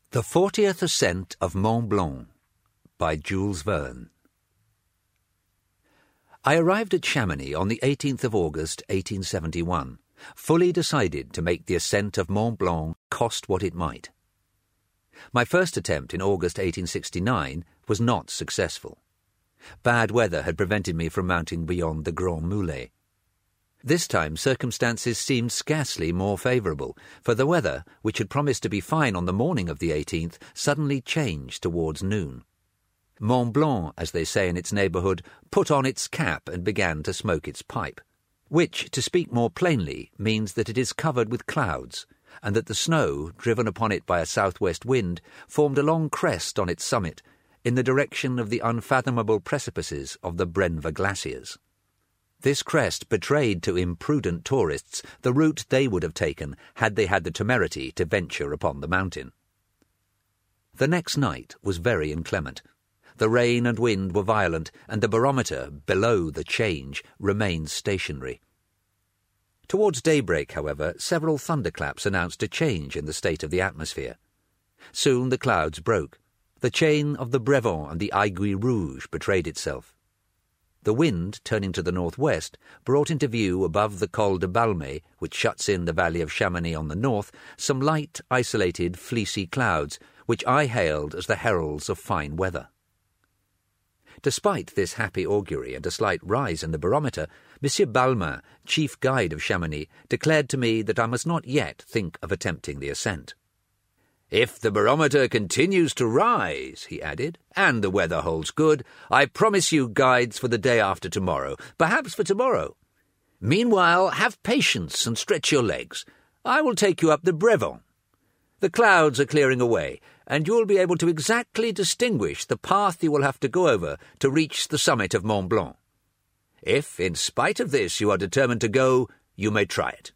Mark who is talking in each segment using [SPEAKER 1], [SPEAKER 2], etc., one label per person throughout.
[SPEAKER 1] The 40th Ascent of Mont Blanc by Jules Verne. I arrived at Chamonix on the 18th of August, 1871, fully decided to make the ascent of Mont Blanc cost what it might. My first attempt in August 1869 was not successful. Bad weather had prevented me from mounting beyond the Grand Mulets. This time circumstances seemed scarcely more favourable, for the weather, which had promised to be fine on the morning of the 18th, suddenly changed towards noon. Mont Blanc, as they say in its neighbourhood, put on its cap and began to smoke its pipe, which, to speak more plainly, means that it is covered with clouds, and that the snow, driven upon it by a southwest wind, formed a long crest on its summit, in the direction of the unfathomable precipices of the Brenva glaciers. This crest betrayed to imprudent tourists the route they would have taken had they had the temerity to venture upon the mountain. The next night was very inclement. The rain and wind were violent, and the barometer, below the change, remained stationary. Towards daybreak, however, several thunderclaps announced a change in the state of the atmosphere. Soon the clouds broke. The chain of the Brevant and the Aiguille Rouge betrayed itself. The wind, turning to the northwest, brought into view above the Col de Balme, which shuts in the valley of Chamonix on the north, some light, isolated, fleecy clouds, which I hailed as the heralds of fine weather. Despite this happy augury and a slight rise in the barometer, Monsieur Balmain, chief guide of Chamonix, declared to me that I must not yet think of attempting the ascent. "If the barometer continues to rise," he added, "and the weather holds good, I promise you guides for the day after tomorrow, perhaps for tomorrow. Meanwhile, have patience and stretch your legs. I will take you up the Brevant. The clouds are clearing away, and you will be able to exactly distinguish the path you will have to go over to reach the summit of Mont Blanc. If, in spite of this, you are determined to go, you may try it."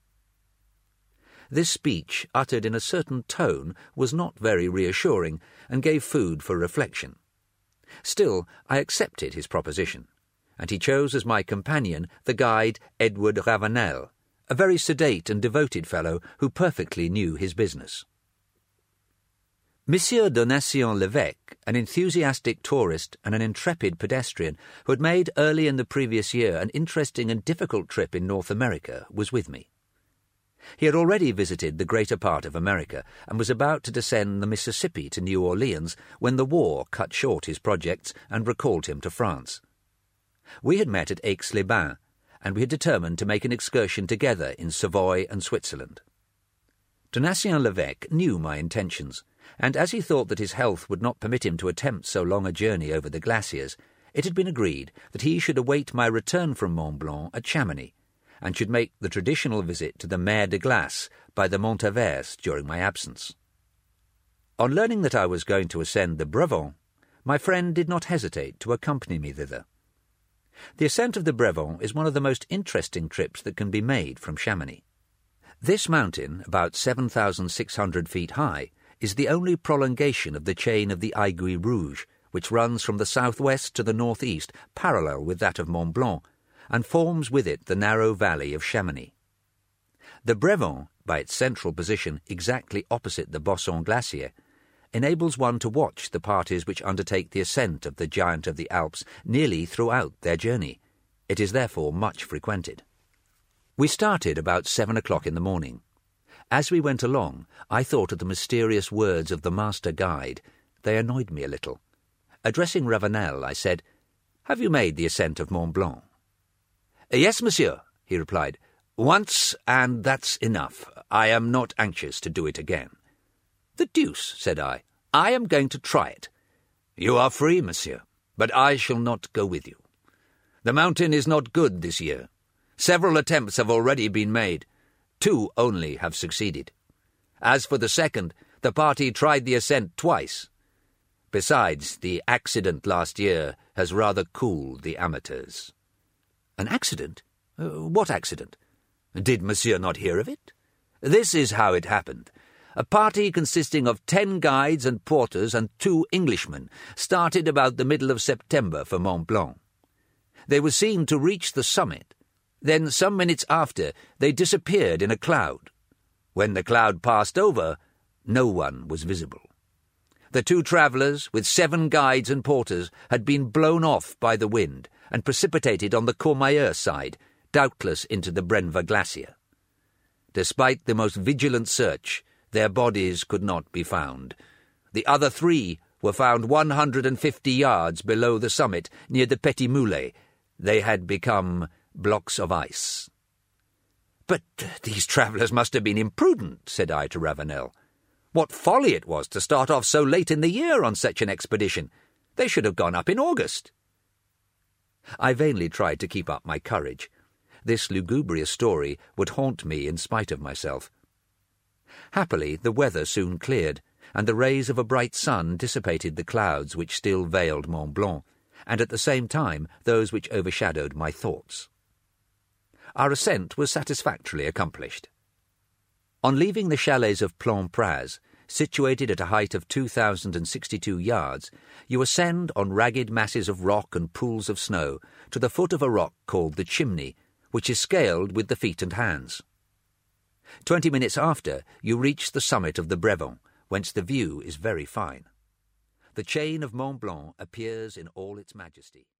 [SPEAKER 1] This speech, uttered in a certain tone, was not very reassuring, and gave food for reflection. Still, I accepted his proposition, and he chose as my companion the guide Edward Ravenel, a very sedate and devoted fellow who perfectly knew his business. Monsieur Donatien Levesque, an enthusiastic tourist and an intrepid pedestrian who had made early in the previous year an interesting and difficult trip in North America, was with me. He had already visited the greater part of America and was about to descend the Mississippi to New Orleans when the war cut short his projects and recalled him to France. We had met at Aix-les-Bains, and we had determined to make an excursion together in Savoy and Switzerland. Donatien Levesque knew my intentions, and as he thought that his health would not permit him to attempt so long a journey over the glaciers, it had been agreed that he should await my return from Mont Blanc at Chamonix, and should make the traditional visit to the Mer de Glace by the Montaverse during my absence. On learning that I was going to ascend the Brevant, my friend did not hesitate to accompany me thither. The ascent of the Brevant is one of the most interesting trips that can be made from Chamonix. This mountain, about 7,600 feet high, is the only prolongation of the chain of the Aiguille Rouge, which runs from the southwest to the northeast, parallel with that of Mont Blanc, and forms with it the narrow valley of Chamonix. The Brevant, by its central position exactly opposite the Bosson Glacier, enables one to watch the parties which undertake the ascent of the giant of the Alps nearly throughout their journey. It is therefore much frequented. We started about 7 o'clock in the morning. As we went along, I thought of the mysterious words of the master guide. They annoyed me a little. Addressing Ravenel, I said, "Have you made the ascent of Mont Blanc?" "Yes, monsieur," he replied. "Once, and that's enough. I am not anxious to do it again." "The deuce," said I. "I am going to try it." "You are free, monsieur, but I shall not go with you. The mountain is not good this year. Several attempts have already been made. 2 only have succeeded. As for the second, the party tried the ascent twice. Besides, the accident last year has rather cooled the amateurs." "An accident? What accident?" "Did monsieur not hear of it? This is how it happened. A party consisting of 10 guides and porters and 2 Englishmen started about the middle of September for Mont Blanc. They were seen to reach the summit. Then, some minutes after, they disappeared in a cloud. When the cloud passed over, no one was visible. The 2 travellers, with 7 guides and porters, had been blown off by the wind and precipitated on the Courmayeur side, doubtless into the Brenva glacier. Despite the most vigilant search, their bodies could not be found. The other 3 were found 150 yards below the summit near the Petit Moulet. They had become blocks of ice. "But these travellers must have been imprudent," said I to Ravenel. "What folly it was to start off so late in the year on such an expedition. They should have gone up in August." I vainly tried to keep up my courage. This lugubrious story would haunt me in spite of myself. Happily, the weather soon cleared, and the rays of a bright sun dissipated the clouds which still veiled Mont Blanc, and at the same time those which overshadowed my thoughts. Our ascent was satisfactorily accomplished. On leaving the chalets of Plan-Praz, situated at a height of 2,062 yards, you ascend on ragged masses of rock and pools of snow to the foot of a rock called the Chimney, which is scaled with the feet and hands. 20 minutes after, you reach the summit of the Brevent, whence the view is very fine. The chain of Mont Blanc appears in all its majesty.